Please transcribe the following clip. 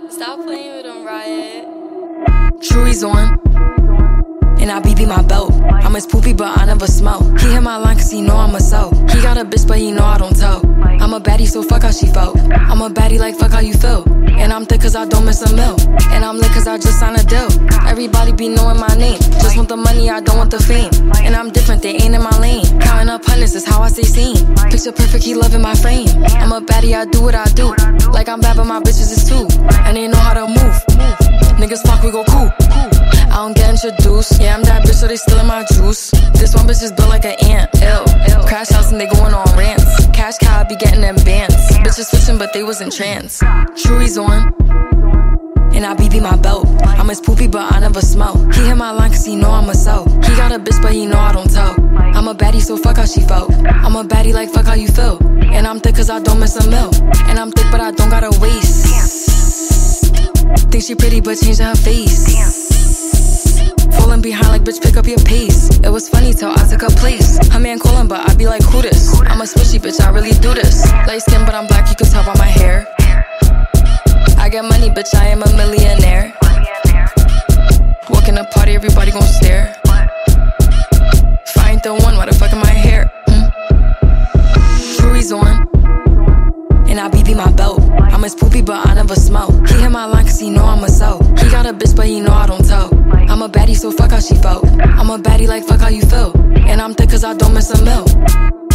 Stop playing with him, Riot. Chewy's on, and I BB my belt. I'm his poopy, but I never smell. He hit my line cause he know I'm a soul. He got a bitch, but he know I don't tell. I'm a baddie, so fuck how she felt. I'm a baddie, like fuck how you feel. And I'm thick cause I don't miss a meal. And I'm lit cause I just signed a deal. Everybody be knowing my name. Just want the money, I don't want the fame. And I'm different, they ain't in my lane. Counting up hundreds is how I stay sane. Picture perfect, he loving my frame. I'm a baddie, I do what I do. Like I'm bad, but my bitches is too. And they know how to move. Niggas fuck, we go cool. I don't get introduced. Yeah, I'm that bitch, so they stealing my juice. This one bitch is built like an ant. Ill. Crash house and they going on rants. Cash cow, I be getting them bands. Bitches switching, but they was in trance. Chewy's on, and I BB my belt. I'm his poopy, but I never smell. He hit my line cause he know I'm a soul. He got a bitch, but he know I don't tell. I'm a baddie, so fuck how she felt. I'm a baddie, like fuck how you feel. And I'm thick cause I don't miss a meal. And I'm thick, but I don't got a waist. Think she pretty, but changing her face. Falling behind like bitch, pick up your pace. It was funny till I took her place. Her man calling, but I be like, who this? I'm a swishy bitch, I really do this. Light skin, but I'm black, you can tell by my hair. I get money, bitch, I am a millionaire. Walk in a party, everybody gon' stare. If I ain't the one, why the fuck am I here? Chewy's on, and I BB my belt. I'm his poopy, but I never smell. He hit my line cause he know I'm a soul. He got a bitch, but he know I don't tell. I'm a baddie, so fuck how she felt. I'm a baddie, like fuck how you feel. And I'm thick cause I don't miss a meal.